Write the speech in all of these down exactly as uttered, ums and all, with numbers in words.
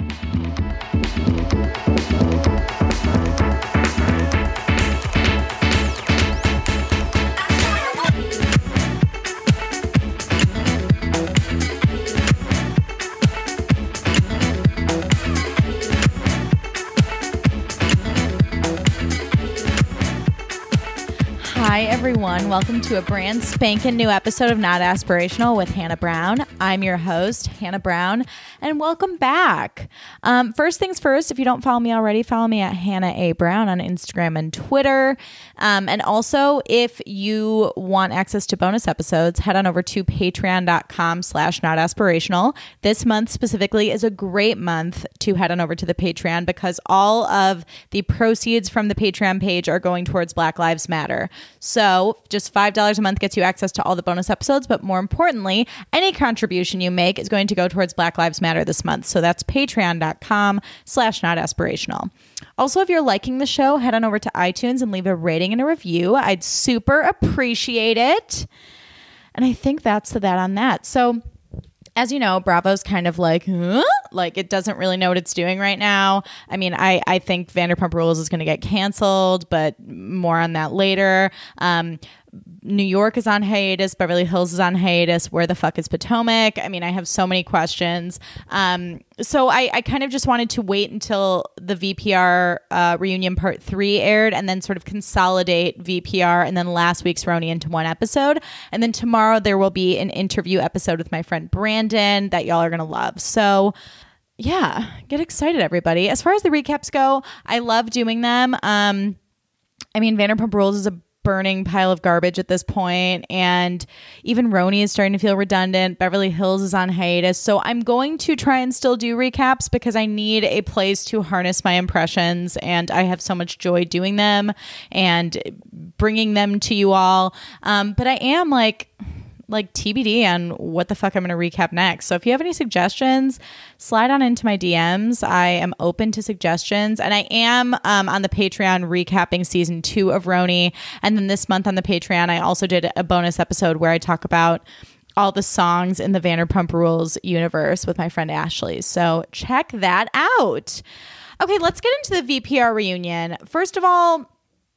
Hi, everyone. Welcome to a brand spanking new episode of Not Aspirational with Hannah Brown. I'm your host, Hannah Brown, and welcome back. Um, first things first, if you don't follow me already, follow me at Hannah A. Brown on Instagram and Twitter. Um, and also, if you want access to bonus episodes, head on over to patreon.com slash not aspirational. This month specifically is a great month to head on over to the Patreon because all of the proceeds from the Patreon page are going towards Black Lives Matter. So just five dollars a month gets you access to all the bonus episodes. But more importantly, any contribution you make is going to go towards Black Lives Matter this month. So that's patreon.com slash not aspirational. Also, if you're liking the show, head on over to iTunes and leave a rating and a review. I'd super appreciate it. And I think that's the that on that. So as you know, Bravo's kind of like, huh? Like it doesn't really know what it's doing right now. I mean, I, I think Vanderpump Rules is going to get canceled, but more on that later. Um, New York is on hiatus. Beverly Hills is on hiatus. Where the fuck is Potomac? I mean, I have so many questions. Um, so I, I kind of just wanted to wait until the V P R uh, reunion part three aired and then sort of consolidate V P R and then last week's Roni into one episode. And then tomorrow there will be an interview episode with my friend Brandon that y'all are going to love. So yeah, get excited, everybody. As far as the recaps go, I love doing them. Um, I mean, Vanderpump Rules is a burning pile of garbage at this point, and even Roni is starting to feel redundant. Beverly Hills is on hiatus, so I'm going to try and still do recaps because I need a place to harness my impressions, and I have so much joy doing them and bringing them to you all. Um, but I am like like T B D on what the fuck I'm going to recap next. So if you have any suggestions, slide on into my D Ms. I am open to suggestions, and I am um, on the Patreon recapping season two of Roni. And then this month on the Patreon, I also did a bonus episode where I talk about all the songs in the Vanderpump Rules universe with my friend Ashley. So check that out. Okay, let's get into the V P R reunion. First of all,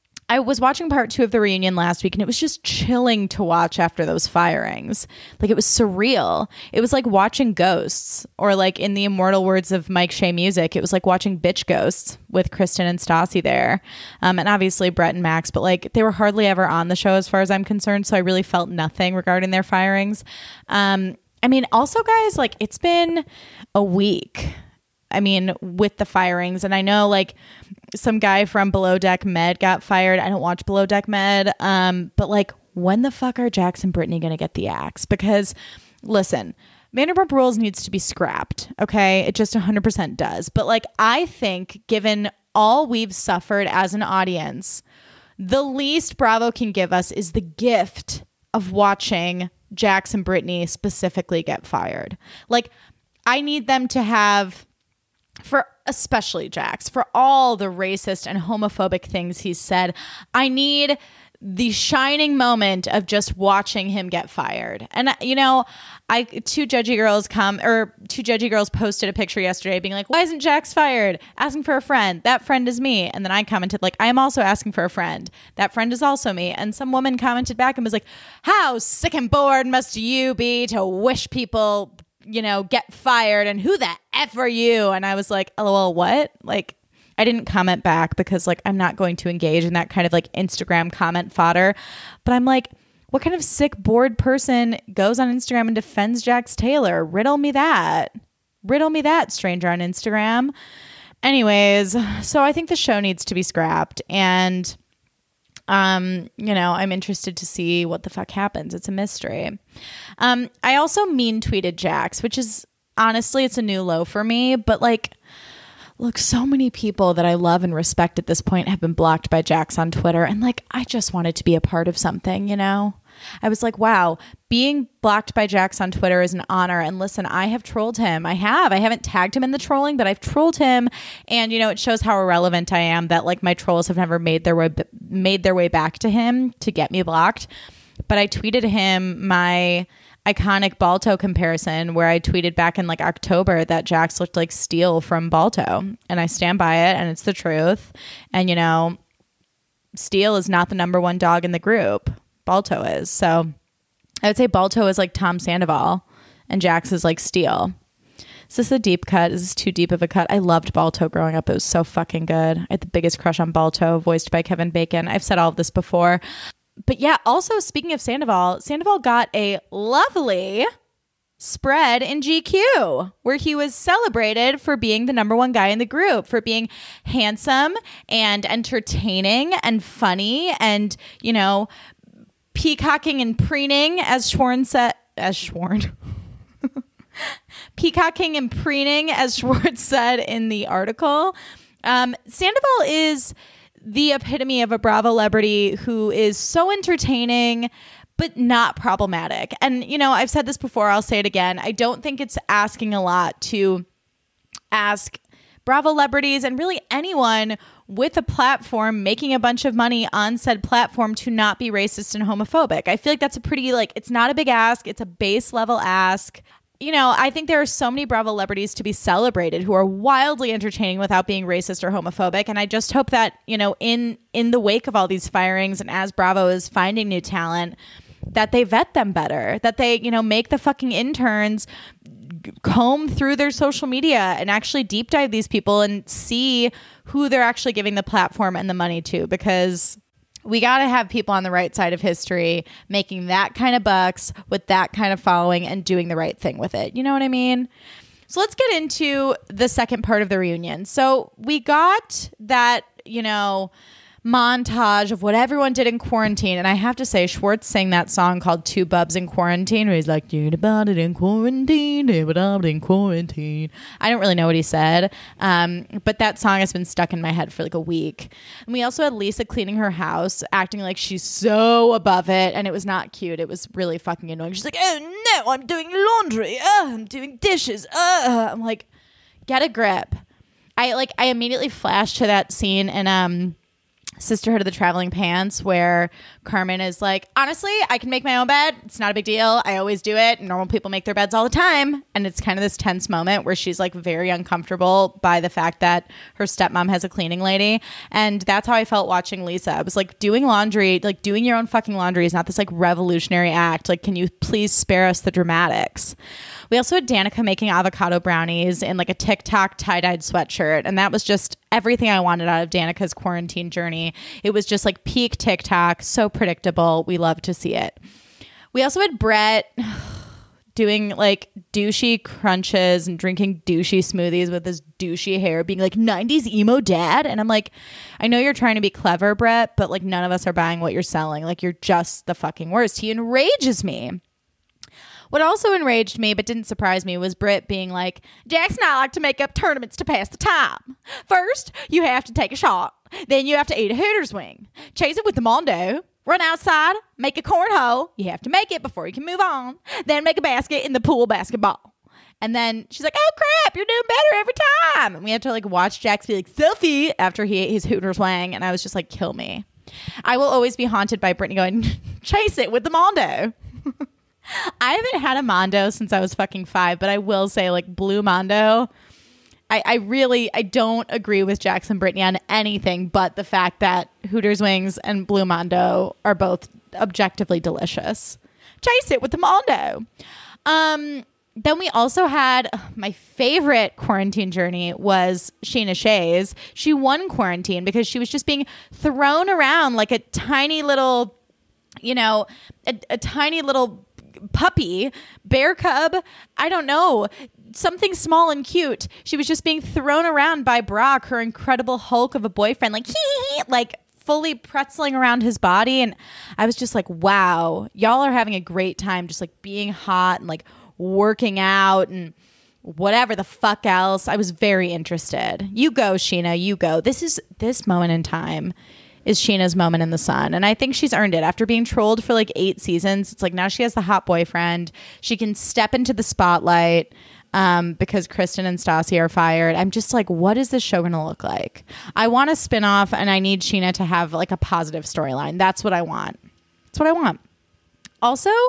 I was watching part two of the reunion last week, and it was just chilling to watch after those firings. Like, it was surreal. It was like watching ghosts, or like in the immortal words of Mike Shea Music, it was like watching bitch ghosts with Kristen and Stassi there. Um, and obviously Brett and Max, but like they were hardly ever on the show as far as I'm concerned. So I really felt nothing regarding their firings. Um, I mean, also guys, like it's been a week. I mean, with the firings, and I know like some guy from Below Deck Med got fired. I don't watch Below Deck Med. Um, but like, when the fuck are Jax and Brittany going to get the axe? Because listen, Vanderpump Rules needs to be scrapped. Okay. It just one hundred percent does. But like, I think given all we've suffered as an audience, the least Bravo can give us is the gift of watching Jax and Brittany specifically get fired. Like, I need them to have, for especially Jax, for all the racist and homophobic things he's said, I need the shining moment of just watching him get fired. And you know, I two judgy girls come or two judgy girls posted a picture yesterday being like, why isn't Jax fired? Asking for a friend. That friend is me. And then I commented like, I am also asking for a friend. That friend is also me. And some woman commented back and was like, how sick and bored must you be to wish people, you know, get fired, and who the F are you? And I was like, lol, what? Like, I didn't comment back because like, I'm not going to engage in that kind of like Instagram comment fodder. But I'm like, what kind of sick, bored person goes on Instagram and defends Jax Taylor? Riddle me that. Riddle me that, stranger on Instagram. Anyways, so I think the show needs to be scrapped. And Um, you know, I'm interested to see what the fuck happens. It's a mystery. Um, I also mean tweeted Jax, which is honestly, it's a new low for me, but like, look, so many people that I love and respect at this point have been blocked by Jax on Twitter. And like, I just wanted to be a part of something, you know? I was like, wow, being blocked by Jax on Twitter is an honor. And listen, I have trolled him. I have. I haven't tagged him in the trolling, but I've trolled him. And, you know, it shows how irrelevant I am that like my trolls have never made their way, made their way back to him to get me blocked. But I tweeted him my iconic Balto comparison where I tweeted back in like October that Jax looked like Steel from Balto, and I stand by it, and it's the truth. And you know, Steel is not the number one dog in the group. Balto is. So I would say Balto is like Tom Sandoval and Jax is like Steel. Is this a deep cut? Is this too deep of a cut? I loved Balto growing up. It was so fucking good. I had the biggest crush on Balto, voiced by Kevin Bacon. I've said all of this before. But yeah, also speaking of Sandoval, Sandoval got a lovely spread in G Q where he was celebrated for being the number one guy in the group, for being handsome and entertaining and funny and, you know, peacocking and preening, as Schworn said, as Schworn. Peacocking and preening, as Schwartz said in the article. Um, Sandoval is the epitome of a Bravo celebrity who is so entertaining, but not problematic. And, you know, I've said this before, I'll say it again. I don't think it's asking a lot to ask Bravo celebrities and really anyone with a platform making a bunch of money on said platform to not be racist and homophobic. I feel like that's a pretty, like, it's not a big ask. It's a base level ask. You know, I think there are so many Bravo celebrities to be celebrated who are wildly entertaining without being racist or homophobic. And I just hope that, you know, in in the wake of all these firings and as Bravo is finding new talent, that they vet them better, that they, you know, make the fucking interns comb through their social media and actually deep dive these people and see who they're actually giving the platform and the money to, because we got to have people on the right side of history making that kind of bucks with that kind of following and doing the right thing with it. You know what I mean? So let's get into the second part of the reunion. So we got that, you know, montage of what everyone did in quarantine. And I have to say, Schwartz sang that song called Two Bubs in Quarantine, where he's like, "You about it in quarantine, about it in quarantine." I don't really know what he said, um, but that song has been stuck in my head for like a week. And we also had Lisa cleaning her house, acting like she's so above it, and it was not cute. It was really fucking annoying. She's like, "Oh no, I'm doing laundry. Oh, I'm doing dishes." Oh. I'm like, get a grip. I like. I immediately flashed to that scene in um. Sisterhood of the Traveling Pants, where Carmen is like, honestly, I can make my own bed. It's not a big deal. I always do it. Normal people make their beds all the time. And it's kind of this tense moment where she's like very uncomfortable by the fact that her stepmom has a cleaning lady. And that's how I felt watching Lisa. I was like, doing laundry, like doing your own fucking laundry is not this like revolutionary act. Like, can you please spare us the dramatics? We also had Danica making avocado brownies in like a TikTok tie-dyed sweatshirt. And that was just everything I wanted out of Danica's quarantine journey. It was just like peak TikTok, so predictable. We love to see it. We also had Brett doing like douchey crunches and drinking douchey smoothies with his douchey hair, being like nineties emo dad. And I'm like, I know you're trying to be clever, Brett, but like none of us are buying what you're selling. Like, you're just the fucking worst. He enrages me. What also enraged me but didn't surprise me was Britt being like, "Jax and I like to make up tournaments to pass the time. First, you have to take a shot. Then you have to eat a Hooters wing. Chase it with the Mondo. Run outside. Make a cornhole. You have to make it before you can move on. Then make a basket in the pool basketball." And then she's like, "Oh crap, you're doing better every time." And we had to like watch Jax be like, "Selfie," after he ate his Hooters wing. And I was just like, kill me. I will always be haunted by Brittany going, "Chase it with the Mondo." I haven't had a Mondo since I was fucking five, but I will say, like, Blue Mondo, I, I really, I don't agree with Jax and Brittany on anything but the fact that Hooters wings and Blue Mondo are both objectively delicious. Chase it with the Mondo. Um, then we also had uh, my favorite quarantine journey was Sheena Shay's. She won quarantine because she was just being thrown around like a tiny little, you know, a, a tiny little puppy, bear cub, I don't know, something small and cute. She was just being thrown around by Brock, her incredible Hulk of a boyfriend, like, hee hee, like fully pretzeling around his body. And I was just like, wow, y'all are having a great time just like being hot and like working out and whatever the fuck else. I was very interested. You go, Sheena, you go. This is this moment in time is Sheena's moment in the sun. And I think she's earned it. After being trolled for like eight seasons, it's like now she has the hot boyfriend. She can step into the spotlight um, because Kristen and Stassi are fired. I'm just like, what is this show going to look like? I want a spinoff and I need Sheena to have like a positive storyline. That's what I want. That's what I want. Also,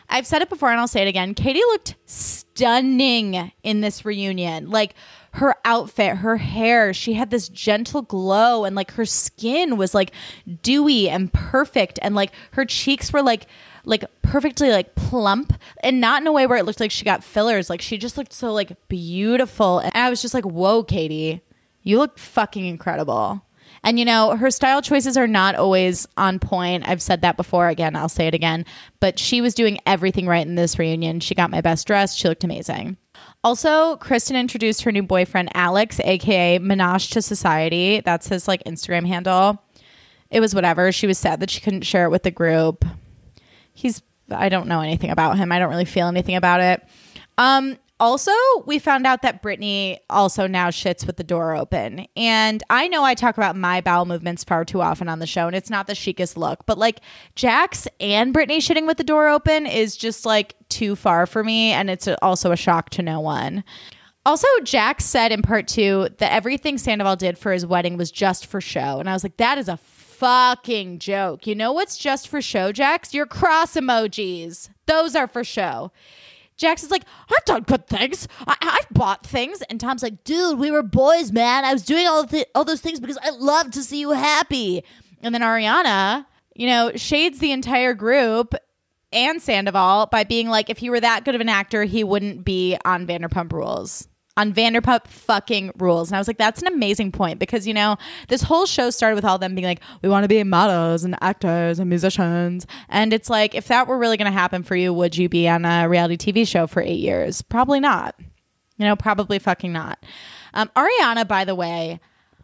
I've said it before and I'll say it again. Katie looked stunning in this reunion. Like her outfit, her hair, she had this gentle glow and like her skin was like dewy and perfect. And like her cheeks were like, like perfectly like plump and not in a way where it looked like she got fillers. Like she just looked so like beautiful. And I was just like, whoa, Katie, you look fucking incredible. And, you know, her style choices are not always on point. I've said that before. Again, I'll say it again. But she was doing everything right in this reunion. She got my best dress. She looked amazing. Also, Kristen introduced her new boyfriend, Alex, a k a. Menage to Society. That's his, like, Instagram handle. It was whatever. She was sad that she couldn't share it with the group. He's, I don't know anything about him. I don't really feel anything about it. Um... Also, we found out that Brittany also now shits with the door open. And I know I talk about my bowel movements far too often on the show, and it's not the chicest look. But like Jax and Brittany shitting with the door open is just like too far for me. And it's also a shock to no one. Also, Jax said in part two that everything Sandoval did for his wedding was just for show. And I was like, that is a fucking joke. You know what's just for show, Jax? Your cross emojis. Those are for show. Jax is like, I've done good things. I- I've bought things. And Tom's like, dude, we were boys, man. I was doing all, th- all those things because I love to see you happy. And then Ariana, you know, shades the entire group and Sandoval by being like, if he were that good of an actor, he wouldn't be on Vanderpump Rules. On Vanderpump fucking Rules. And I was like, that's an amazing point because, you know, this whole show started with all them being like, we want to be models and actors and musicians. And it's like, if that were really going to happen for you, would you be on a reality T V show for eight years? Probably not. You know, probably fucking not. Um, Ariana, by the way,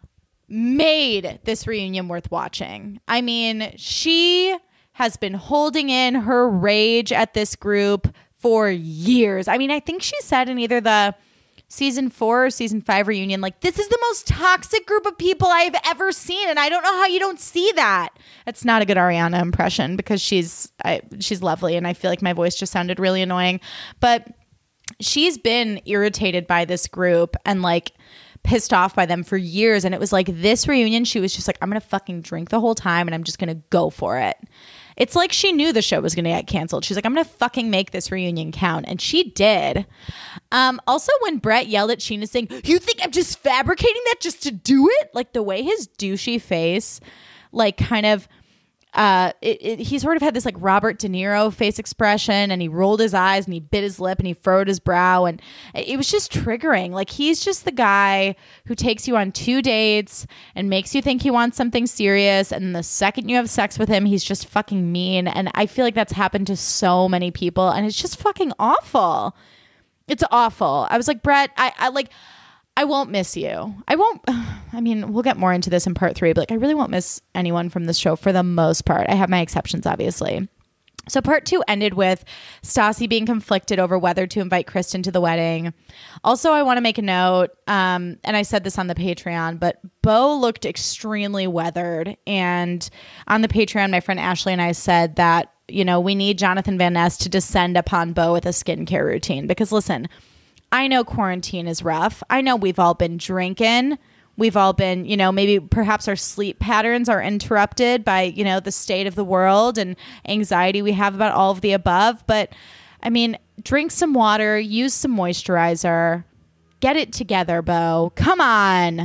made this reunion worth watching. I mean, she has been holding in her rage at this group for years. I mean, I think she said in either the season four or season five reunion, like, this is the most toxic group of people I've ever seen. And I don't know how you don't see that. That's not a good Ariana impression because she's I, she's lovely. And I feel like my voice just sounded really annoying. But she's been irritated by this group and like pissed off by them for years. And it was like this reunion, she was just like, I'm going to fucking drink the whole time and I'm just going to go for it. It's like she knew the show was going to get canceled. She's like, I'm going to fucking make this reunion count. And she did. Um, also, when Brett yelled at Sheena saying, you think I'm just fabricating that just to do it? Like the way his douchey face, like kind of, uh, it, it, he sort of had this like Robert De Niro face expression and he rolled his eyes and he bit his lip and he furrowed his brow. And it was just triggering. Like he's just the guy who takes you on two dates and makes you think he wants something serious. And the second you have sex with him, he's just fucking mean. And I feel like that's happened to so many people and it's just fucking awful. It's awful. I was like, Brett, I, I like, I won't miss you. I won't, I mean, we'll get more into this in part three, but like, I really won't miss anyone from this show for the most part. I have my exceptions, obviously. So part two ended with Stassi being conflicted over whether to invite Kristen to the wedding. Also, I want to make a note, um, and I said this on the Patreon, but Beau looked extremely weathered. And on the Patreon, my friend Ashley and I said that, you know, we need Jonathan Van Ness to descend upon Beau with a skincare routine. Because listen, I know quarantine is rough. I know we've all been drinking. We've all been, you know, maybe perhaps our sleep patterns are interrupted by, you know, the state of the world and anxiety we have about all of the above. But I mean, drink some water, use some moisturizer, get it together, Beau. Come on.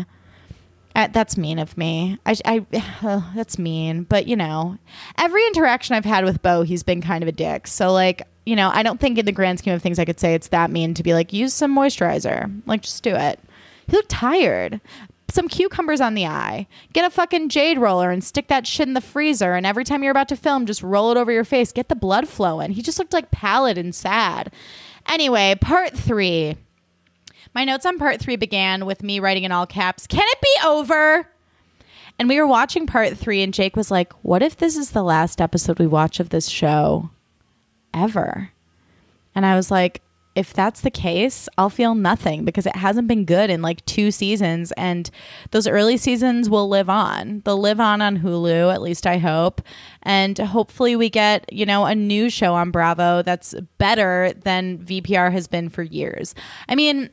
Uh, that's mean of me. I, I uh, that's mean. But, you know, every interaction I've had with Beau, he's been kind of a dick. So, like, you know, I don't think in the grand scheme of things I could say it's that mean to be like, use some moisturizer. Like, just do it. He looked tired. Some cucumbers on the eye. Get a fucking jade roller and stick that shit in the freezer. And every time you're about to film, just roll it over your face. Get the blood flowing. He just looked like pallid and sad. Anyway, part three. My notes on part three began with me writing in all caps, can it be over? And we were watching part three and Jake was like, what if this is the last episode we watch of this show ever? And I was like, if that's the case, I'll feel nothing because it hasn't been good in like two seasons. And those early seasons will live on. They'll live on on Hulu, at least I hope. And hopefully we get, you know, a new show on Bravo that's better than V P R has been for years. I mean,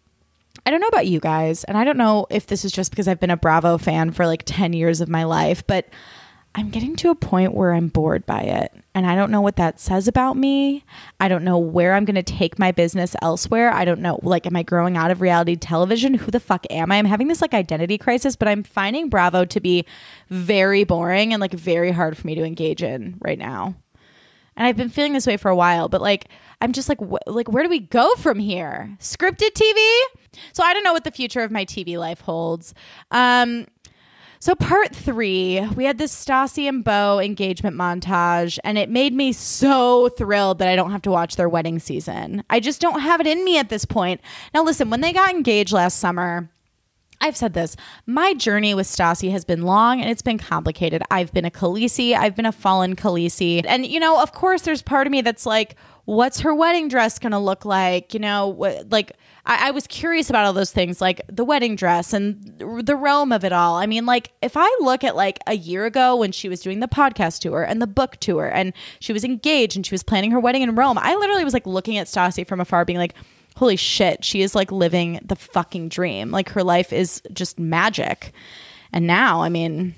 I don't know about you guys, and I don't know if this is just because I've been a Bravo fan for like ten years of my life, but I'm getting to a point where I'm bored by it. And I don't know what that says about me. I don't know where I'm going to take my business elsewhere. I don't know. Like, am I growing out of reality television? Who the fuck am I? I'm having this like identity crisis, but I'm finding Bravo to be very boring and like very hard for me to engage in right now. And I've been feeling this way for a while, but like, I'm just like, wh- like, where do we go from here? Scripted T V? So I don't know what the future of my T V life holds. Um, So part three, we had this Stassi and Beau engagement montage, and it made me so thrilled that I don't have to watch their wedding season. I just don't have it in me at this point. Now, listen, when they got engaged last summer, I've said this, my journey with Stassi has been long and it's been complicated. I've been a Khaleesi. I've been a fallen Khaleesi. And, you know, of course, there's part of me that's like, what's her wedding dress going to look like? You know, what, like, I, I was curious about all those things, like the wedding dress and the realm of it all. I mean, like, if I look at like a year ago when she was doing the podcast tour and the book tour and she was engaged and she was planning her wedding in Rome, I literally was like looking at Stassi from afar being like, holy shit, she is like living the fucking dream. Like her life is just magic. And now, I mean,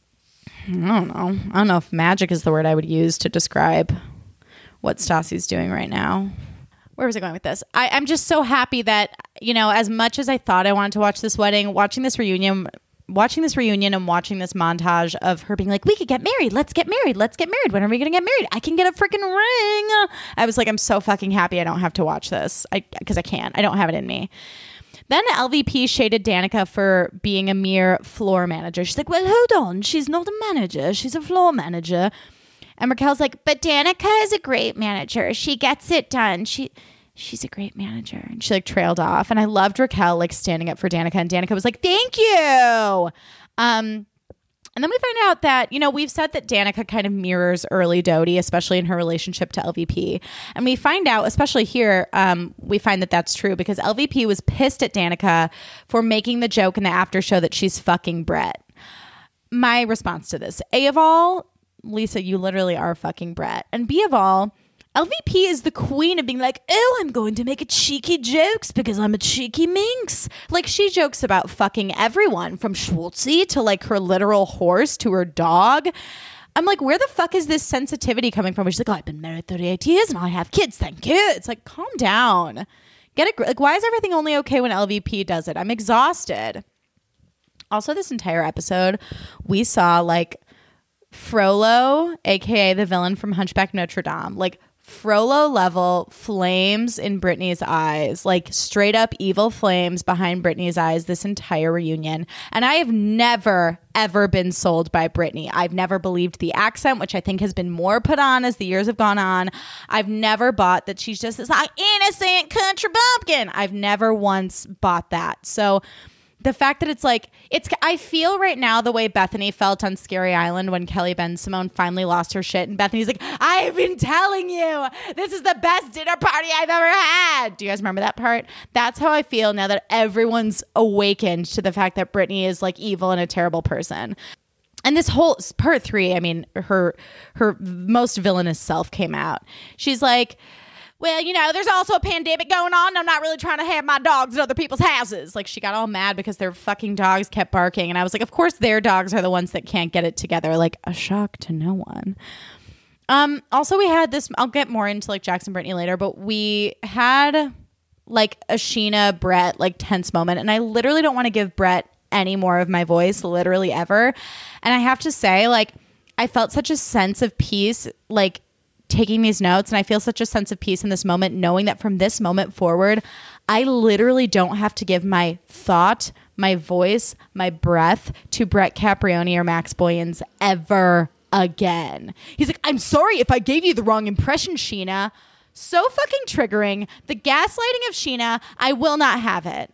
I don't know. I don't know if magic is the word I would use to describe what Stassi's doing right now. Where was I going with this? I, I'm just so happy that, you know, as much as I thought I wanted to watch this wedding, watching this reunion, watching this reunion and watching this montage of her being like, we could get married. Let's get married. Let's get married. When are we going to get married? I can get a freaking ring. I was like, I'm so fucking happy I don't have to watch this. I because I can't. I don't have it in me. Then L V P shaded Danica for being a mere floor manager. She's like, well, hold on. She's not a manager. She's a floor manager. And Raquel's like, but Danica is a great manager. She gets it done. She... She's a great manager. And she like trailed off. And I loved Raquel like standing up for Danica. And Danica was like, thank you. Um, and then we find out that, you know, we've said that Danica kind of mirrors early Dodie, especially in her relationship to L V P. And we find out, especially here, um, we find that that's true because L V P was pissed at Danica for making the joke in the after show that she's fucking Brett. My response to this, A of all, Lisa, you literally are fucking Brett. And B of all, L V P is the queen of being like, oh, I'm going to make a cheeky jokes because I'm a cheeky minx. Like, she jokes about fucking everyone from Schwartzy to like her literal horse to her dog. I'm like, where the fuck is this sensitivity coming from? She's like, oh, I've been married thirty-eight years and I have kids. Thank you. It's like, calm down. Get it. Like, why is everything only okay when L V P does it? I'm exhausted. Also, this entire episode, we saw like Frollo, A K A the villain from Hunchback Notre Dame, like Frollo level flames in Brittany's eyes, like straight up evil flames behind Brittany's eyes this entire reunion. And I have never, ever been sold by Brittany. I've never believed the accent, which I think has been more put on as the years have gone on. I've never bought that she's just this like innocent country bumpkin. I've never once bought that. So the fact that it's like, it's, I feel right now the way Bethany felt on Scary Island when Kelly Ben-Simone finally lost her shit. And Bethany's like, I've been telling you, this is the best dinner party I've ever had. Do you guys remember that part? That's how I feel now that everyone's awakened to the fact that Brittany is like evil and a terrible person. And this whole part three, I mean, her, her most villainous self came out. She's like, well, you know, there's also a pandemic going on. I'm not really trying to have my dogs in other people's houses. Like, she got all mad because their fucking dogs kept barking. And I was like, of course their dogs are the ones that can't get it together. Like, a shock to no one. Um, also, we had this, I'll get more into like Jackson Brittany later, but we had like a Sheena Brett like tense moment. And I literally don't want to give Brett any more of my voice, literally ever. And I have to say, like, I felt such a sense of peace, like, taking these notes, and I feel such a sense of peace in this moment, knowing that from this moment forward, I literally don't have to give my thought, my voice, my breath to Brett Caprioni or Max Boyens ever again. He's like, I'm sorry if I gave you the wrong impression, Sheena. So fucking triggering. The gaslighting of Sheena, I will not have it.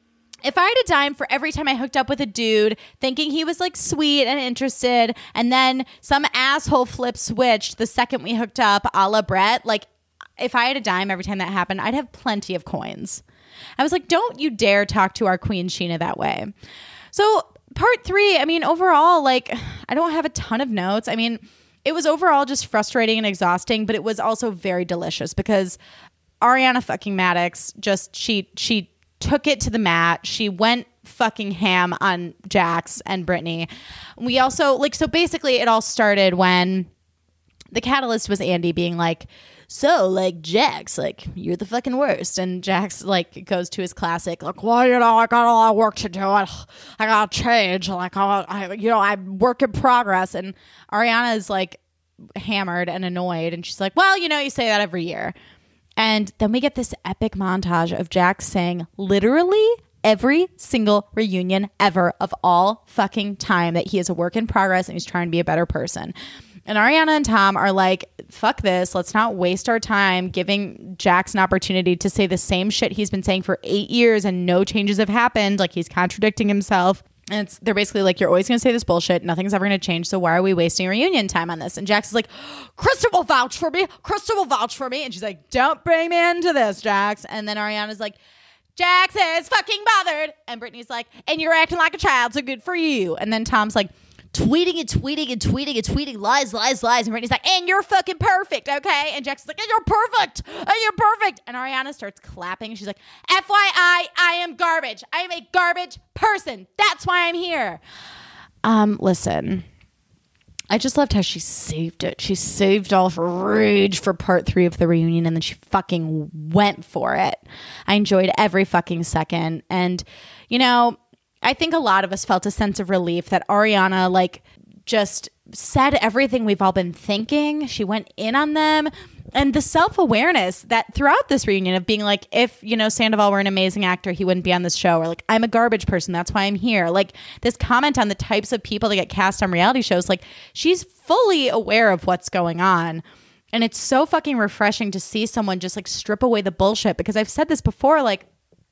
If I had a dime for every time I hooked up with a dude thinking he was like sweet and interested, and then some asshole flip switched the second we hooked up a la Brett, like if I had a dime every time that happened, I'd have plenty of coins. I was like, don't you dare talk to our queen Sheena that way. So part three, I mean, overall, like I don't have a ton of notes. I mean, it was overall just frustrating and exhausting, but it was also very delicious because Ariana fucking Maddox just, she, she, took it to the mat. She went fucking ham on Jax and Brittany. We also like, so basically it all started when the catalyst was Andy being like, so like Jax, like you're the fucking worst. And Jax like goes to his classic, like, well, you know, I got a lot of work to do. I, I gotta change. Like, I, I, you know, I'm work in progress. And Ariana is like hammered and annoyed. And she's like, well, you know, you say that every year. And then we get this epic montage of Jax saying literally every single reunion ever of all fucking time that he is a work in progress and he's trying to be a better person. And Ariana and Tom are like, fuck this. Let's not waste our time giving Jax an opportunity to say the same shit he's been saying for eight years and no changes have happened. Like he's contradicting himself. And it's, they're basically like, you're always going to say this bullshit. Nothing's ever going to change. So why are we wasting reunion time on this? And Jax is like, Krista will vouch for me. Krista will vouch for me. And she's like, don't bring me into this, Jax. And then Ariana's like, Jax is fucking bothered. And Brittany's like, and you're acting like a child, so good for you. And then Tom's like, tweeting and tweeting and tweeting and tweeting lies, lies, lies. And Brittany's like, and you're fucking perfect, okay? And Jax is like, and you're perfect. And you're perfect. And Ariana starts clapping. She's like, F Y I, I am garbage. I am a garbage person. That's why I'm here. Um, listen, I just loved how she saved it. She saved all her rage for part three of the reunion, and then she fucking went for it. I enjoyed every fucking second. And, you know, I think a lot of us felt a sense of relief that Ariana like just said everything we've all been thinking. She went in on them. And the self-awareness that throughout this reunion of being like, if, you know, Sandoval were an amazing actor, he wouldn't be on this show. Or like, I'm a garbage person. That's why I'm here. Like this comment on the types of people that get cast on reality shows. Like she's fully aware of what's going on. And it's so fucking refreshing to see someone just like strip away the bullshit. Because I've said this before, like,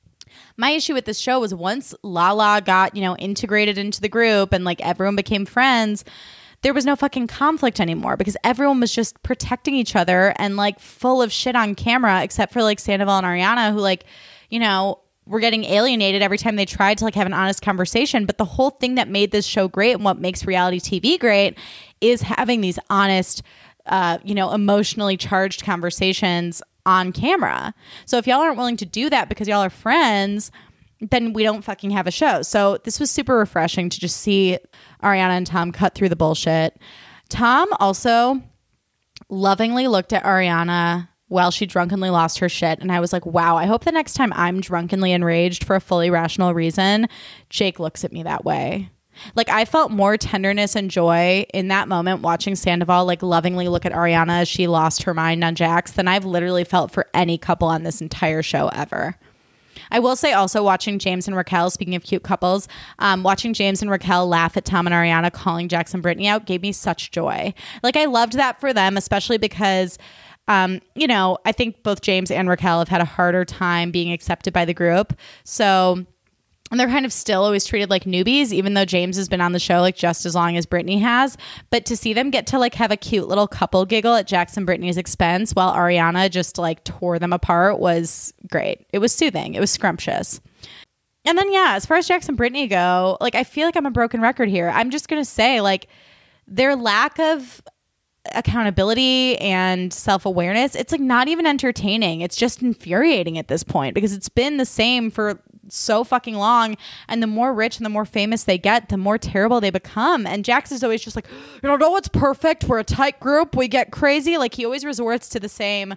my issue with this show was once Lala got, you know, integrated into the group and like everyone became friends, there was no fucking conflict anymore because everyone was just protecting each other and like full of shit on camera, except for like Sandoval and Ariana, who like, you know, were getting alienated every time they tried to like have an honest conversation. But the whole thing that made this show great and what makes reality T V great is having these honest, uh, you know, emotionally charged conversations on camera. So if y'all aren't willing to do that because y'all are friends, then we don't fucking have a show. So this was super refreshing to just see Ariana and Tom cut through the bullshit. Tom also lovingly looked at Ariana while she drunkenly lost her shit. And I was like, wow, I hope the next time I'm drunkenly enraged for a fully rational reason, Jake looks at me that way. Like I felt more tenderness and joy in that moment watching Sandoval like lovingly look at Ariana as she lost her mind on Jax than I've literally felt for any couple on this entire show ever. I will say also watching James and Raquel, speaking of cute couples, um, watching James and Raquel laugh at Tom and Ariana calling Jax and Brittany out gave me such joy. Like I loved that for them, especially because um, you know, I think both James and Raquel have had a harder time being accepted by the group. So and they're kind of still always treated like newbies, even though James has been on the show like just as long as Brittany has. But to see them get to like have a cute little couple giggle at Jax and Brittany's expense while Ariana just like tore them apart was great. It was soothing. It was scrumptious. And then, yeah, as far as Jax and Brittany go, like I feel like I'm a broken record here. I'm just going to say like their lack of accountability and self-awareness, it's like not even entertaining. It's just infuriating at this point because it's been the same for so fucking long, and the more rich and the more famous they get, the more terrible they become. And Jax is always just like, you know, no one's perfect, we're a tight group, we get crazy. Like he always resorts to the same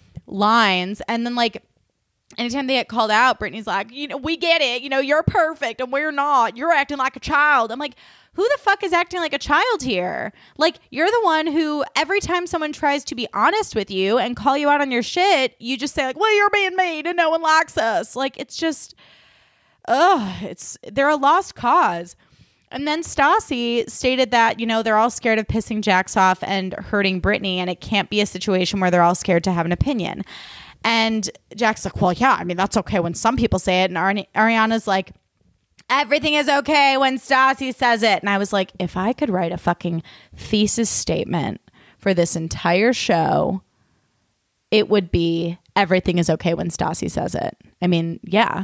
lines, and then like anytime they get called out, Brittany's like, you know, we get it, you know, you're perfect and we're not, you're acting like a child. I'm like, who the fuck is acting like a child here? Like, you're the one who every time someone tries to be honest with you and call you out on your shit, you just say like, well, you're being mean and no one likes us. Like, it's just, ugh, it's, they're a lost cause. And then Stassi stated that, you know, they're all scared of pissing Jax off and hurting Brittany, and it can't be a situation where they're all scared to have an opinion. And Jack's like, well, yeah, I mean, that's okay when some people say it. And Ari- Ariana's like, everything is okay when Stassi says it. And I was like, if I could write a fucking thesis statement for this entire show, it would be everything is okay when Stassi says it. I mean, yeah.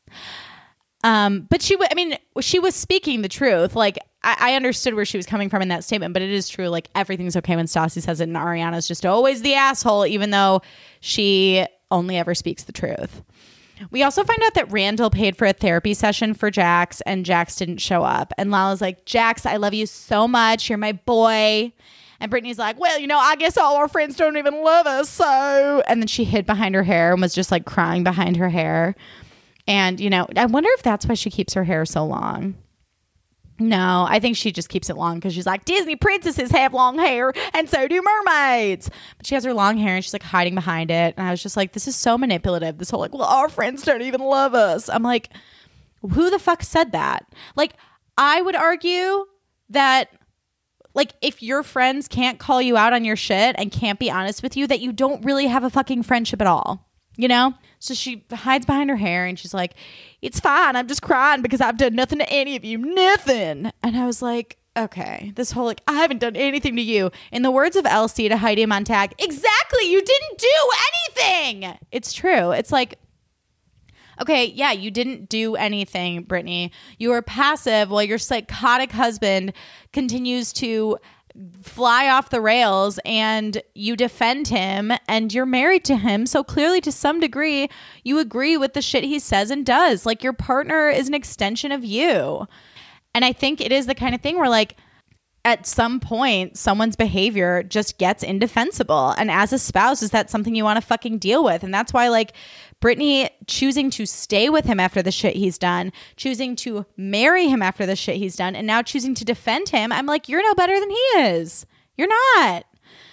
Um, but she, w- I mean, she was speaking the truth. Like, I-, I understood where she was coming from in that statement, but it is true. Like, everything's okay when Stassi says it, and Ariana's just always the asshole, even though she only ever speaks the truth. We also find out that Randall paid for a therapy session for Jax and Jax didn't show up. And Lala's like, Jax, I love you so much. You're my boy. And Brittany's like, well, you know, I guess all our friends don't even love us. So, and then she hid behind her hair and was just like crying behind her hair. And, you know, I wonder if that's why she keeps her hair so long. No, I think she just keeps it long because she's like, Disney princesses have long hair and so do mermaids. But she has her long hair and she's like hiding behind it. And I was just like, this is so manipulative. This whole like, well, our friends don't even love us. I'm like, who the fuck said that? Like, I would argue that like if your friends can't call you out on your shit and can't be honest with you, that you don't really have a fucking friendship at all. You know? So she hides behind her hair and she's like, it's fine. I'm just crying because I've done nothing to any of you. Nothing. And I was like, okay, this whole like, I haven't done anything to you. In the words of Elsie to Heidi Montag, exactly. You didn't do anything. It's true. It's like, okay, yeah, you didn't do anything, Brittany. You were passive while your psychotic husband continues to fly off the rails and you defend him and you're married to him. So clearly to some degree, you agree with the shit he says and does. Like your partner is an extension of you. And I think it is the kind of thing where like at some point, someone's behavior just gets indefensible. And as a spouse, is that something you want to fucking deal with? And that's why like Brittany choosing to stay with him after the shit he's done, choosing to marry him after the shit he's done, and now choosing to defend him. I'm like, you're no better than he is. You're not.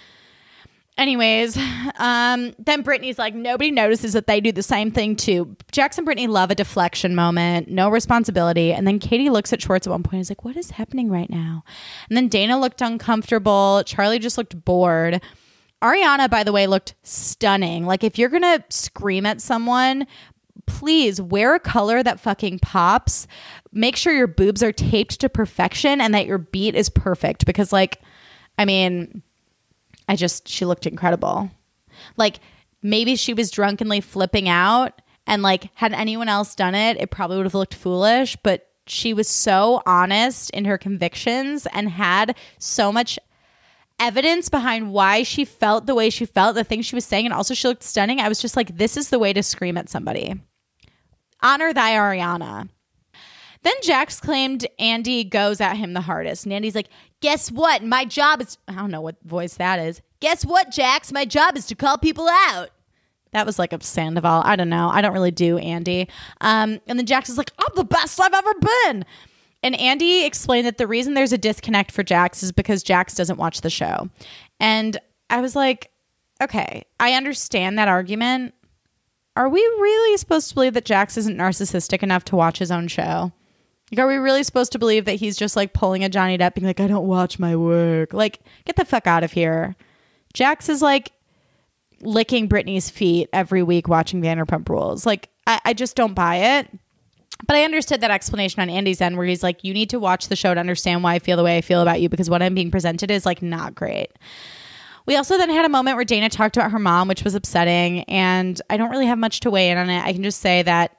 Anyways, um, then Brittany's like, nobody notices that they do the same thing too. Jax and Brittany love a deflection moment, no responsibility. And then Katie looks at Schwartz at one point and is like, what is happening right now? And then Dana looked uncomfortable. Charlie just looked bored. Ariana, by the way, looked stunning. Like if you're going to scream at someone, please wear a color that fucking pops. Make sure your boobs are taped to perfection and that your beat is perfect. Because like, I mean... I just, she looked incredible. Like maybe she was drunkenly flipping out and like had anyone else done it, it probably would have looked foolish, but she was so honest in her convictions and had so much evidence behind why she felt the way she felt, the things she was saying. And also she looked stunning. I was just like, this is the way to scream at somebody. Honor thy Ariana. Then Jax claimed Andy goes at him the hardest. And Andy's like, guess what? My job is... I don't know what voice that is. Guess what, Jax? My job is to call people out. That was like a Sandoval. I don't know. I don't really do Andy. Um, and then Jax is like, I'm the best I've ever been. And Andy explained that the reason there's a disconnect for Jax is because Jax doesn't watch the show. And I was like, okay, I understand that argument. Are we really supposed to believe that Jax isn't narcissistic enough to watch his own show? Like, are we really supposed to believe that he's just like pulling a Johnny Depp being like, I don't watch my work? Like, get the fuck out of here. Jax is like licking Britney's feet every week watching Vanderpump Rules. Like, I, I just don't buy it. But I understood that explanation on Andy's end where he's like, you need to watch the show to understand why I feel the way I feel about you because what I'm being presented is like not great. We also then had a moment where Dana talked about her mom, which was upsetting. And I don't really have much to weigh in on it. I can just say that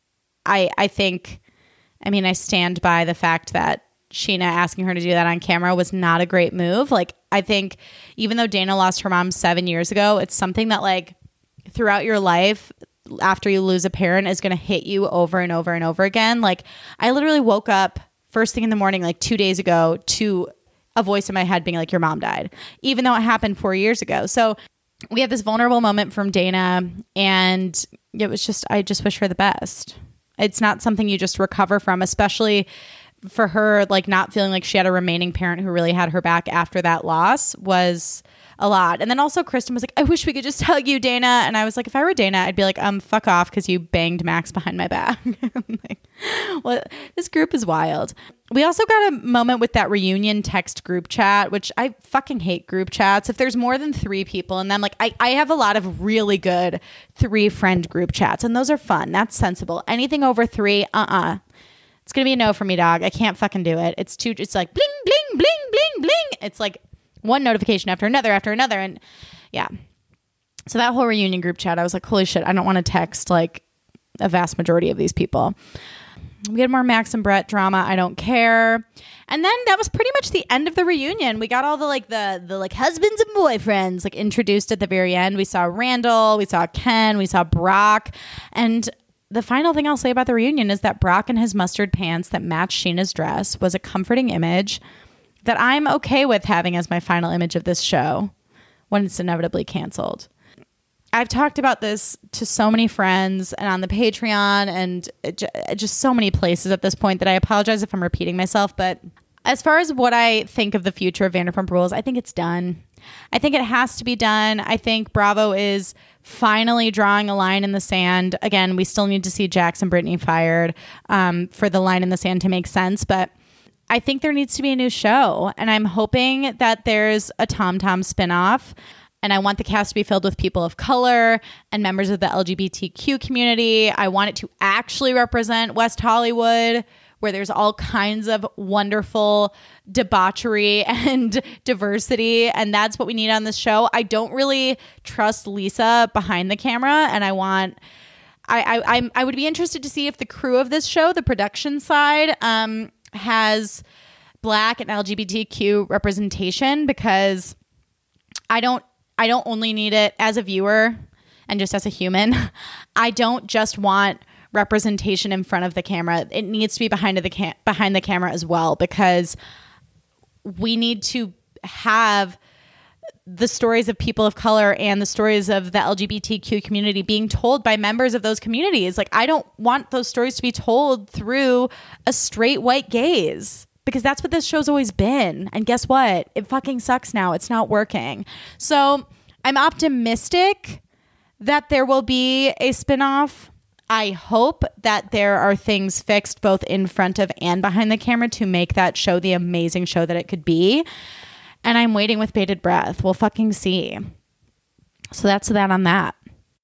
I I think... I mean, I stand by the fact that Sheena asking her to do that on camera was not a great move. Like, I think even though Dana lost her mom seven years ago, it's something that like throughout your life, after you lose a parent, is going to hit you over and over and over again. Like, I literally woke up first thing in the morning, like two days ago, to a voice in my head being like, your mom died, even though it happened four years ago. So we had this vulnerable moment from Dana, and it was just, I just wish her the best. It's not something you just recover from, especially for her, like not feeling like she had a remaining parent who really had her back after that loss was a lot. And then also Kristen was like, I wish we could just tell you, Dana. And I was like, if I were Dana, I'd be like, um, fuck off because you banged Max behind my back. Like, well, this group is wild. We also got a moment with that reunion text group chat, which I fucking hate group chats. If there's more than three people in them, like I, I have a lot of really good three friend group chats and those are fun. That's sensible. Anything over three, uh-uh. It's going to be a no for me, dog. I can't fucking do it. It's too, it's like bling, bling, bling, bling, bling. It's like one notification after another, after another. And yeah. So that whole reunion group chat, I was like, holy shit, I don't want to text like a vast majority of these people. We had more Max and Brett drama. I don't care. And then that was pretty much the end of the reunion. We got all the like the the like husbands and boyfriends like introduced at the very end. We saw Randall, we saw Ken, we saw Brock, and the final thing I'll say about the reunion is that Brock in his mustard pants that matched Scheana's dress was a comforting image that I'm okay with having as my final image of this show when it's inevitably canceled. I've talked about this to so many friends and on the Patreon and just so many places at this point that I apologize if I'm repeating myself. But as far as what I think of the future of Vanderpump Rules, I think it's done. I think it has to be done. I think Bravo is finally drawing a line in the sand. Again, we still need to see Jax and Brittany fired um, for the line in the sand to make sense. But I think there needs to be a new show. And I'm hoping that there's a Tom Tom spinoff. And I want the cast to be filled with people of color and members of the L G B T Q community. I want it to actually represent West Hollywood, where there's all kinds of wonderful debauchery and diversity. And that's what we need on this show. I don't really trust Lisa behind the camera. And I want... I, I, I'm, I would be interested to see if the crew of this show, the production side, um, has Black and L G B T Q representation, because I don't I don't only need it as a viewer and just as a human. I don't just want representation in front of the camera. It needs to be behind the cam- behind the camera as well, because we need to have the stories of people of color and the stories of the L G B T Q community being told by members of those communities. Like, I don't want those stories to be told through a straight white gaze, because that's what this show's always been. And guess what? It fucking sucks now. It's not working. So I'm optimistic that there will be a spinoff. I hope that there are things fixed both in front of and behind the camera to make that show the amazing show that it could be. And I'm waiting with bated breath. We'll fucking see. So that's that on that.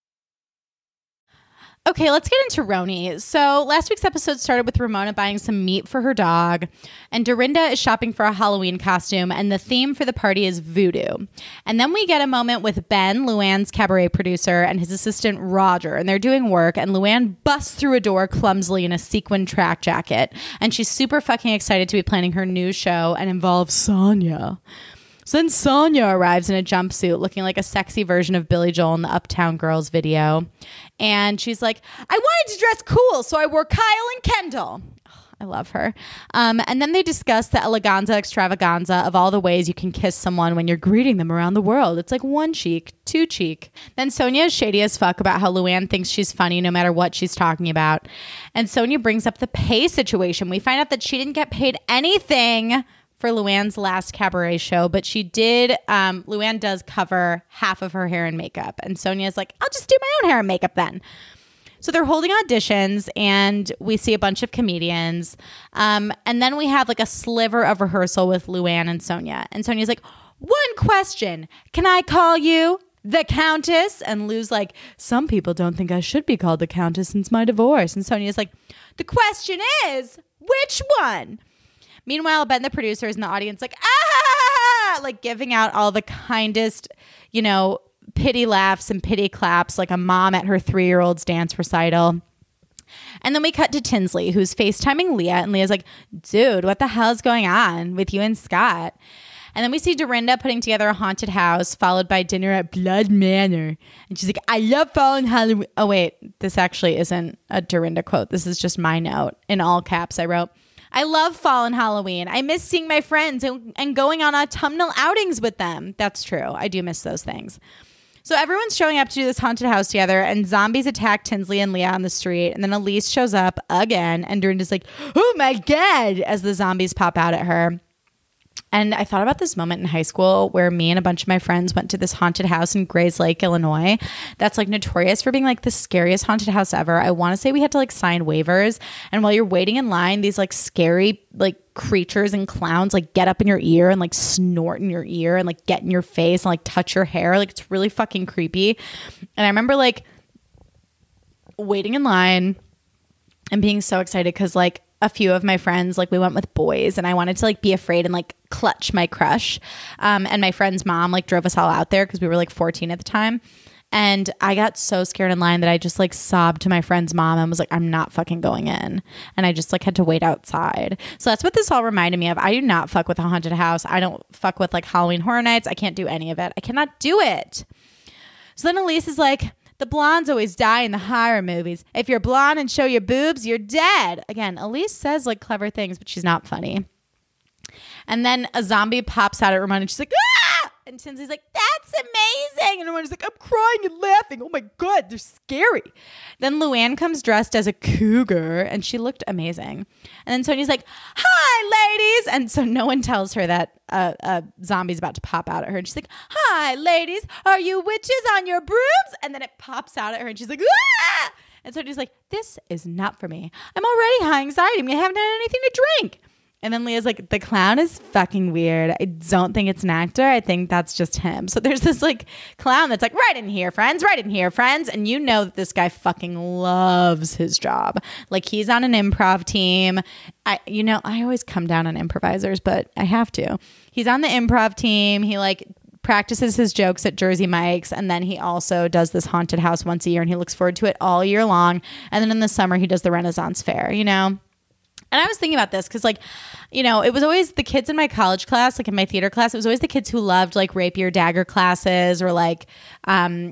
Okay, let's get into Roni. So last week's episode started with Ramona buying some meat for her dog, and Dorinda is shopping for a Halloween costume, and the theme for the party is voodoo. And then we get a moment with Ben, Luann's cabaret producer, and his assistant Roger, and they're doing work, and Luann busts through a door clumsily in a sequin track jacket, and she's super fucking excited to be planning her new show and involves Sonia. So then Sonia arrives in a jumpsuit looking like a sexy version of Billy Joel in the Uptown Girls video. And she's like, I wanted to dress cool, so I wore Kyle and Kendall. Oh, I love her. Um, and then they discuss the eleganza extravaganza of all the ways you can kiss someone when you're greeting them around the world. It's like one cheek, two cheek. Then Sonia is shady as fuck about how Luann thinks she's funny no matter what she's talking about. And Sonia brings up the pay situation. We find out that she didn't get paid anything for Luann's last cabaret show, but she did, um, Luann does cover half of her hair and makeup. And Sonia's like, I'll just do my own hair and makeup then. So they're holding auditions, and we see a bunch of comedians. Um, and then we have like a sliver of rehearsal with Luann and Sonia. And Sonia's like, one question, can I call you the Countess? And Lou's like, some people don't think I should be called the Countess since my divorce. And Sonia's like, the question is, which one? Meanwhile, Ben, the producer, is in the audience like, ah, like giving out all the kindest, you know, pity laughs and pity claps like a mom at her three-year-old's dance recital. And then we cut to Tinsley, who's FaceTiming Leah. And Leah's like, dude, what the hell is going on with you and Scott? And then we see Dorinda putting together a haunted house, followed by dinner at Blood Manor. And she's like, I love Fallen Halloween. Oh, wait, this actually isn't a Dorinda quote. This is just my note. In all caps, I wrote, I love Fallen Halloween. I miss seeing my friends and, and going on autumnal outings with them. That's true. I do miss those things. So everyone's showing up to do this haunted house together, and zombies attack Tinsley and Leah on the street. And then Elise shows up again, and Dorinda's like, oh my God, as the zombies pop out at her. And I thought about this moment in high school where me and a bunch of my friends went to this haunted house in Grays Lake, Illinois. That's like notorious for being like the scariest haunted house ever. I want to say we had to like sign waivers. And while you're waiting in line, these like scary like creatures and clowns like get up in your ear and like snort in your ear and like get in your face and like touch your hair. Like it's really fucking creepy. And I remember like waiting in line and being so excited because like a few of my friends, like we went with boys, and I wanted to like be afraid and like clutch my crush. Um, and my friend's mom like drove us all out there because we were like fourteen at the time. And I got so scared in line that I just like sobbed to my friend's mom and was like, I'm not fucking going in. And I just like had to wait outside. So that's what this all reminded me of. I do not fuck with a haunted house. I don't fuck with like Halloween Horror Nights. I can't do any of it. I cannot do it. So then Elise is like, The blondes always die in the horror movies. If you're blonde and show your boobs, you're dead. Again, Elise says like clever things, but she's not funny. And then a zombie pops out at Ramona and she's like, ah! And Tinsley's like, that's amazing. And Ramona's like, I'm crying and laughing. Oh my God, they're scary. Then Luann comes dressed as a cougar and she looked amazing. And then Sonia's like, hi, ladies. And so no one tells her that a, a zombie's about to pop out at her. And she's like, hi, ladies. Are you witches on your brooms? And then it pops out at her and she's like, ah! And Sonia's like, this is not for me. I'm already high anxiety. I haven't had anything to drink. And then Leah's like, the clown is fucking weird. I don't think it's an actor. I think that's just him. So there's this like clown that's like, right in here, friends, right in here, friends. And you know that this guy fucking loves his job. Like he's on an improv team. I, you know, I always come down on improvisers, but I have to. He's on the improv team. He like practices his jokes at Jersey Mike's. And then he also does this haunted house once a year and he looks forward to it all year long. And then in the summer, he does the Renaissance Fair, you know? And I was thinking about this because, like, you know, it was always the kids in my college class, like in my theater class, it was always the kids who loved like rapier dagger classes or like um,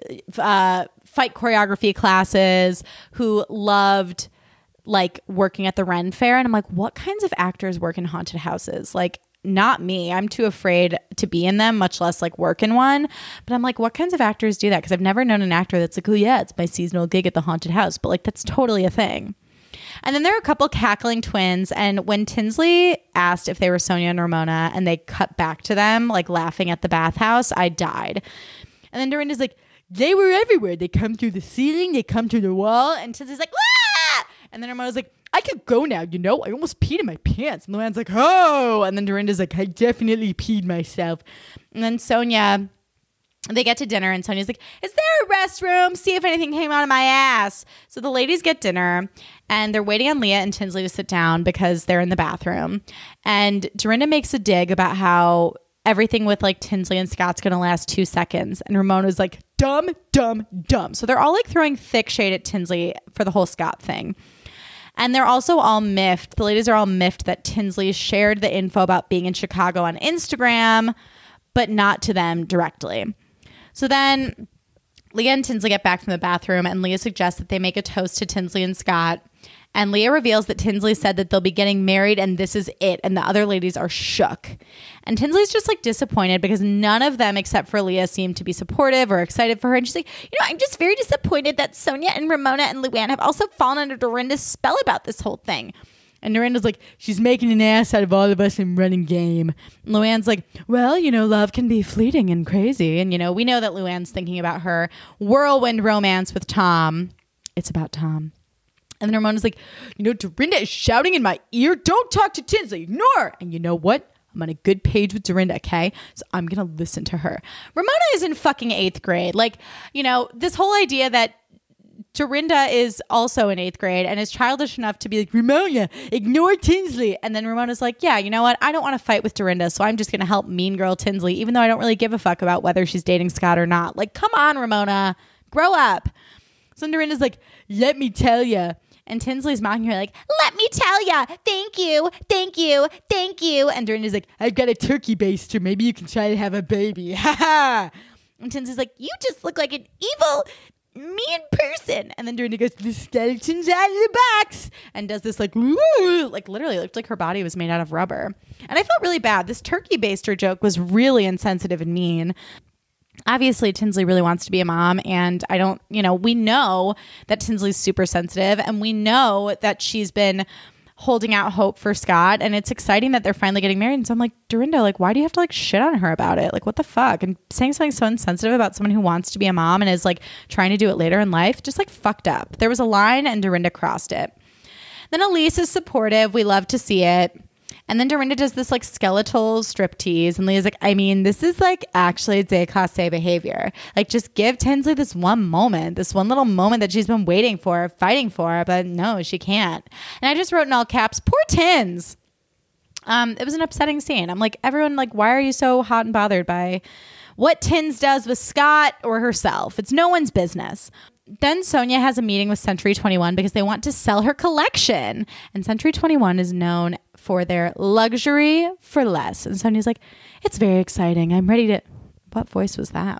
uh, fight choreography classes, who loved like working at the Ren Fair. And I'm like, what kinds of actors work in haunted houses? Like, not me. I'm too afraid to be in them, much less like work in one. But I'm like, what kinds of actors do that? Because I've never known an actor that's like, oh yeah, it's my seasonal gig at the haunted house. But like, that's totally a thing. And then there are a couple cackling twins. And when Tinsley asked if they were Sonia and Ramona and they cut back to them, like laughing at the bathhouse, I died. And then Dorinda's like, they were everywhere. They come through the ceiling. They come through the wall. And Tinsley's like, ah! And then Ramona's like, I could go now, you know? I almost peed in my pants. And Luann's like, oh. And then Dorinda's like, I definitely peed myself. And then Sonia... They get to dinner and Sonia's like, is there a restroom? See if anything came out of my ass. So the ladies get dinner and they're waiting on Leah and Tinsley to sit down because they're in the bathroom. And Dorinda makes a dig about how everything with like Tinsley and Scott's going to last two seconds. And Ramona's like, dumb, dumb, dumb. So they're all like throwing thick shade at Tinsley for the whole Scott thing. And they're also all miffed. The ladies are all miffed that Tinsley shared the info about being in Chicago on Instagram, but not to them directly. So then Leah and Tinsley get back from the bathroom and Leah suggests that they make a toast to Tinsley and Scott. And Leah reveals that Tinsley said that they'll be getting married and this is it. And the other ladies are shook. And Tinsley's just like disappointed because none of them except for Leah seem to be supportive or excited for her. And she's like, you know, I'm just very disappointed that Sonia and Ramona and Luann have also fallen under Dorinda's spell about this whole thing. And Dorinda's like, she's making an ass out of all of us and running game. And Luann's like, well, you know, love can be fleeting and crazy. And, you know, we know that Luann's thinking about her whirlwind romance with Tom. It's about Tom. And then Ramona's like, you know, Dorinda is shouting in my ear. Don't talk to Tinsley. Ignore her. And you know what? I'm on a good page with Dorinda, okay? So I'm going to listen to her. Ramona is in fucking eighth grade. Like, you know, this whole idea that Dorinda is also in eighth grade and is childish enough to be like, Ramona, ignore Tinsley. And then Ramona's like, yeah, you know what? I don't want to fight with Dorinda, so I'm just going to help mean girl Tinsley, even though I don't really give a fuck about whether she's dating Scott or not. Like, come on, Ramona, grow up. So Dorinda's like, let me tell ya. And Tinsley's mocking her like, let me tell ya. Thank you. Thank you. Thank you. And Dorinda's like, I've got a turkey baster. Maybe you can try to have a baby. Ha ha. And Tinsley's like, you just look like an evil... mean person. And then Dorinda goes, the skeleton's out of the box, and does this like like literally looked like her body was made out of rubber. And I felt really bad. This turkey baster joke was really insensitive and mean. Obviously Tinsley really wants to be a mom, and I don't, you know, we know that Tinsley's super sensitive, and we know that she's been holding out hope for Scott, and it's exciting that they're finally getting married. And so I'm like, Dorinda, like, why do you have to like shit on her about it? Like, what the fuck? And saying something so insensitive about someone who wants to be a mom and is like trying to do it later in life, just like fucked up. There was a line and Dorinda crossed it. Then Elise is supportive. We love to see it. And then Dorinda does this like skeletal striptease, and Leah's like, I mean, this is like actually déclassé behavior. Like, just give Tinsley this one moment, this one little moment that she's been waiting for, fighting for, but no, she can't. And I just wrote in all caps, poor Tins. Um, it was an upsetting scene. I'm like, everyone, like, why are you so hot and bothered by what Tins does with Scott or herself? It's no one's business. Then Sonia has a meeting with Century twenty-one because they want to sell her collection. And Century twenty-one is known for their luxury for less. And Sonia's like, it's very exciting. I'm ready to... What voice was that?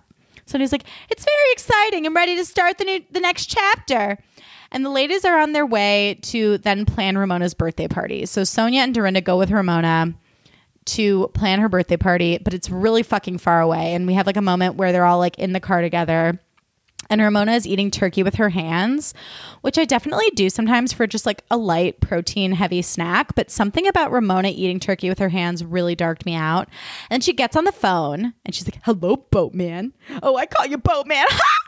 Sonya's like, it's very exciting. I'm ready to start the new, the next chapter. And the ladies are on their way to then plan Ramona's birthday party. So Sonia and Dorinda go with Ramona to plan her birthday party, but it's really fucking far away. And we have like a moment where they're all like in the car together. And Ramona is eating turkey with her hands, which I definitely do sometimes for just like a light protein heavy snack. But something about Ramona eating turkey with her hands really darked me out. And she gets on the phone and she's like, hello, Boatman. Oh, I call you Boatman.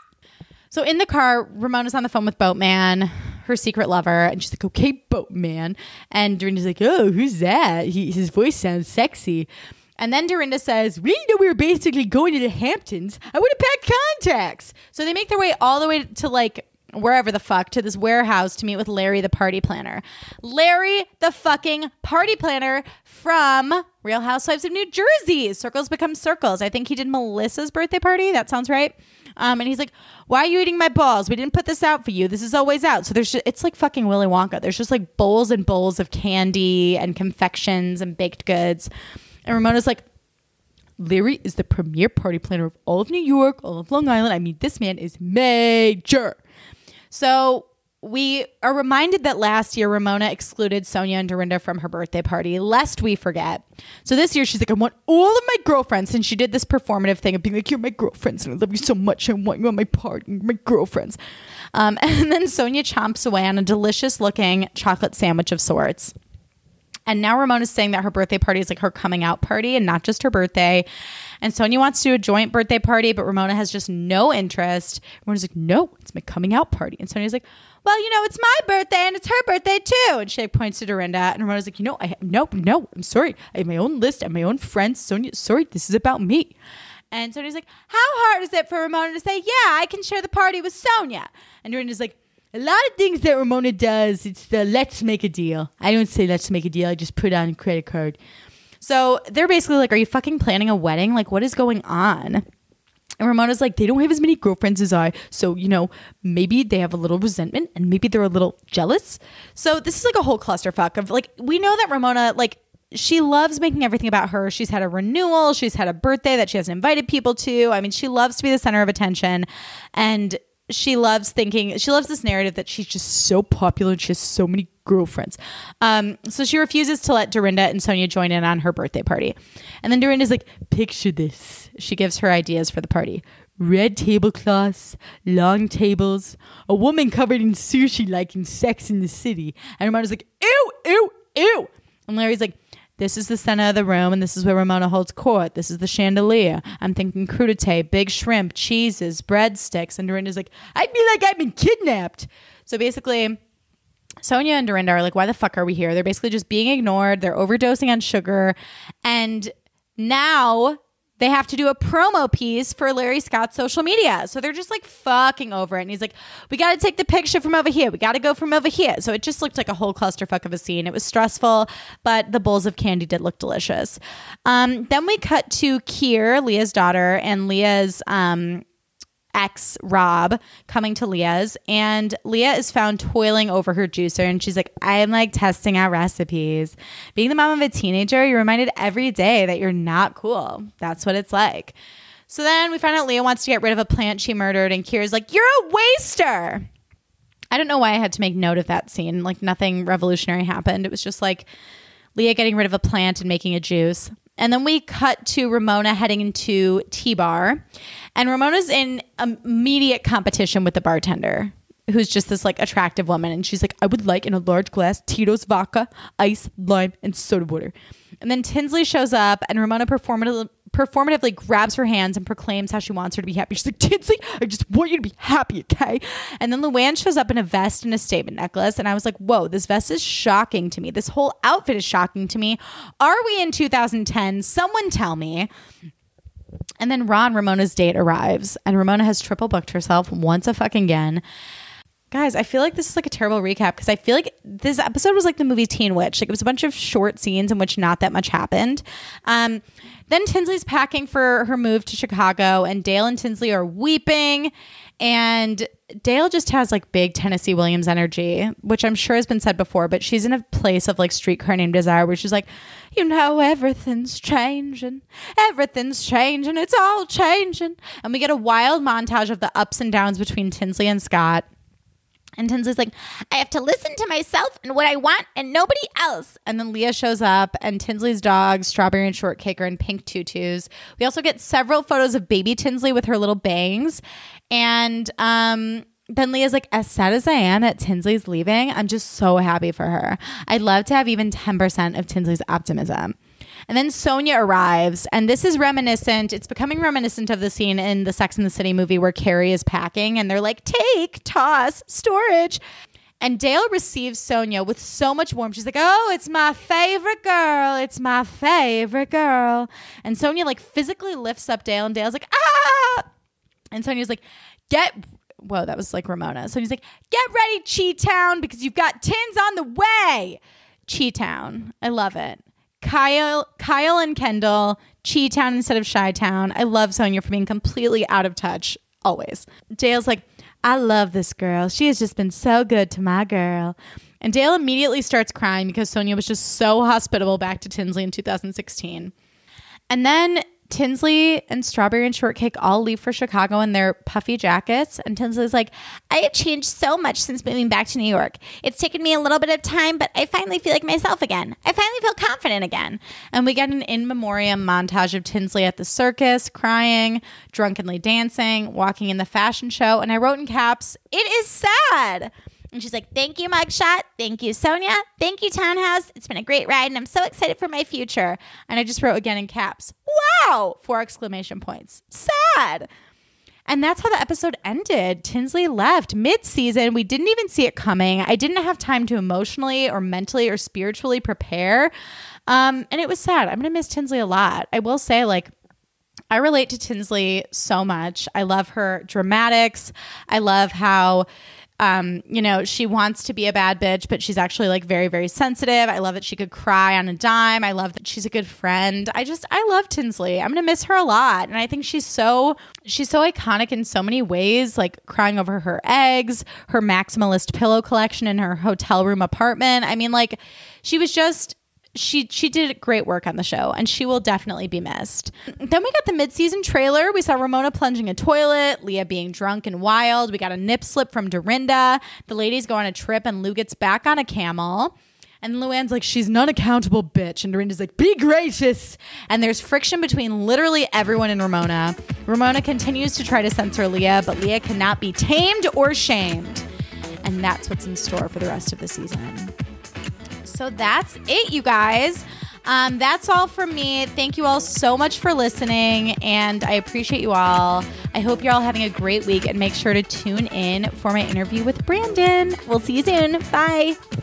So in the car, Ramona's on the phone with Boatman, her secret lover. And she's like, okay, Boatman. And Dorinda's like, oh, who's that? He, his voice sounds sexy. And then Dorinda says, we know we were basically going to the Hamptons. I would have packed contacts. So they make their way all the way to like wherever the fuck, to this warehouse to meet with Larry, the party planner. Larry, the fucking party planner from Real Housewives of New Jersey. Circles become circles. I think he did Melissa's birthday party. That sounds right. Um, and he's like, why are you eating my balls? We didn't put this out for you. This is always out. So there's just, it's like fucking Willy Wonka. There's just like bowls and bowls of candy and confections and baked goods. And Ramona's like, Larry is the premier party planner of all of New York, all of Long Island. I mean, this man is major. So we are reminded that last year Ramona excluded Sonia and Dorinda from her birthday party, lest we forget. So this year she's like, I want all of my girlfriends. And she did this performative thing of being like, you're my girlfriends and I love you so much. I want you on my party, my girlfriends. Um, and then Sonia chomps away on a delicious looking chocolate sandwich of sorts. And now Ramona's saying that her birthday party is like her coming out party and not just her birthday. And Sonia wants to do a joint birthday party, but Ramona has just no interest. Ramona's like, no, it's my coming out party. And Sonia's like, well, you know, it's my birthday and it's her birthday too. And she like points to Dorinda. And Ramona's like, you know, I have, no, no, I'm sorry. I have my own list and my own friends. Sonia, sorry, this is about me. And Sonia's like, how hard is it for Ramona to say, yeah, I can share the party with Sonia? And Dorinda's like, a lot of things that Ramona does, it's the let's make a deal. I don't say let's make a deal. I just put on a credit card. So they're basically like, are you fucking planning a wedding? Like, what is going on? And Ramona's like, they don't have as many girlfriends as I. So, you know, maybe they have a little resentment and maybe they're a little jealous. So this is like a whole clusterfuck of like, we know that Ramona, like, she loves making everything about her. She's had a renewal. She's had a birthday that she hasn't invited people to. I mean, she loves to be the center of attention. And she loves thinking, she loves this narrative that she's just so popular and she has so many girlfriends. Um, so she refuses to let Dorinda and Sonia join in on her birthday party. And then Dorinda's like, picture this. She gives her ideas for the party. Red tablecloths, long tables, a woman covered in sushi like in Sex in the City. And Ramona's like, ew, ew, ew. And Larry's like, this is the center of the room, and this is where Ramona holds court. This is the chandelier. I'm thinking crudité, big shrimp, cheeses, breadsticks. And Dorinda's like, I feel like I've been kidnapped. So basically, Sonia and Dorinda are like, why the fuck are we here? They're basically just being ignored. They're overdosing on sugar. And now they have to do a promo piece for Larry Scott's social media. So they're just like fucking over it. And he's like, we got to take the picture from over here. We got to go from over here. So it just looked like a whole clusterfuck of a scene. It was stressful, but the bowls of candy did look delicious. Um, then we cut to Kier, Leah's daughter, and Leah's um, ex, Rob, coming to Leah's. And Leah is found toiling over her juicer. And she's like, I'm like testing out recipes. Being the mom of a teenager, you're reminded every day that you're not cool. That's what it's like. So then we find out Leah wants to get rid of a plant she murdered. And Kira's like, you're a waster. I don't know why I had to make note of that scene. Like nothing revolutionary happened. It was just like Leah getting rid of a plant and making a juice. And then we cut to Ramona heading into T-Bar. And Ramona's in immediate competition with the bartender, who's just this like attractive woman. And she's like, I would like in a large glass Tito's vodka, ice, lime, and soda water. And then Tinsley shows up and Ramona performatively, performatively grabs her hands and proclaims how she wants her to be happy. She's like, Tinsley, I just want you to be happy, okay? And then Luann shows up in a vest and a statement necklace. And I was like, whoa, this vest is shocking to me. This whole outfit is shocking to me. Are we in two thousand ten? Someone tell me. And then Ron, Ramona's date, arrives. And Ramona has triple booked herself once a fucking again. Guys, I feel like this is like a terrible recap because I feel like this episode was like the movie Teen Witch. Like it was a bunch of short scenes in which not that much happened. Um, then Tinsley's packing for her move to Chicago and Dale and Tinsley are weeping. And Dale just has like big Tennessee Williams energy, which I'm sure has been said before, but she's in a place of like Streetcar Named Desire where she's like, you know, everything's changing, everything's changing, it's all changing. And we get a wild montage of the ups and downs between Tinsley and Scott. And Tinsley's like, I have to listen to myself and what I want and nobody else. And then Leah shows up and Tinsley's dogs, Strawberry and Shortcake, are in pink tutus. We also get several photos of baby Tinsley with her little bangs. And um, then Leah's like, as sad as I am that Tinsley's leaving, I'm just so happy for her. I'd love to have even ten percent of Tinsley's optimism. And then Sonia arrives, and this is reminiscent. It's becoming reminiscent of the scene in the Sex and the City movie where Carrie is packing, and they're like, take, toss, storage. And Dale receives Sonia with so much warmth. She's like, oh, it's my favorite girl. It's my favorite girl. And Sonia like physically lifts up Dale, and Dale's like, ah! And Sonia's like, get... Whoa, that was like Ramona. So he's like, get ready, Chi-Town, because you've got tins on the way. Chi-Town. I love it. Kyle, Kyle and Kendall, Chi-Town instead of Chi-Town. I love Sonia for being completely out of touch, always. Dale's like, I love this girl. She has just been so good to my girl. And Dale immediately starts crying because Sonia was just so hospitable back to Tinsley in two thousand sixteen. And then Tinsley and Strawberry and Shortcake all leave for Chicago in their puffy jackets. And Tinsley's like, I have changed so much since moving back to New York. It's taken me a little bit of time, but I finally feel like myself again. I finally feel confident again. And we get an in memoriam montage of Tinsley at the circus, crying, drunkenly dancing, walking in the fashion show. And I wrote in caps, it is sad. And she's like, thank you, Mugshot. Thank you, Sonia. Thank you, Townhouse. It's been a great ride, and I'm so excited for my future. And I just wrote again in caps, wow, four exclamation points. Sad. And that's how the episode ended. Tinsley left mid-season. We didn't even see it coming. I didn't have time to emotionally or mentally or spiritually prepare. Um, and it was sad. I'm going to miss Tinsley a lot. I will say, like, I relate to Tinsley so much. I love her dramatics. I love how... Um, you know, she wants to be a bad bitch, but she's actually like very, very sensitive. I love that she could cry on a dime. I love that she's a good friend. I just, I love Tinsley. I'm going to miss her a lot. And I think she's so, she's so iconic in so many ways, like crying over her eggs, her maximalist pillow collection in her hotel room apartment. I mean, like she was just, She she did great work on the show, and she will definitely be missed. Then we got the mid-season trailer. We saw Ramona plunging a toilet, Leah being drunk and wild. We got a nip slip from Dorinda. The ladies go on a trip, and Lou gets back on a camel. And Luann's like, she's an unaccountable bitch. And Dorinda's like, be gracious. And there's friction between literally everyone in Ramona. Ramona continues to try to censor Leah, but Leah cannot be tamed or shamed. And that's what's in store for the rest of the season. So that's it, you guys. Um, that's all from me. Thank you all so much for listening, and I appreciate you all. I hope you're all having a great week, and make sure to tune in for my interview with Brandon. We'll see you soon. Bye.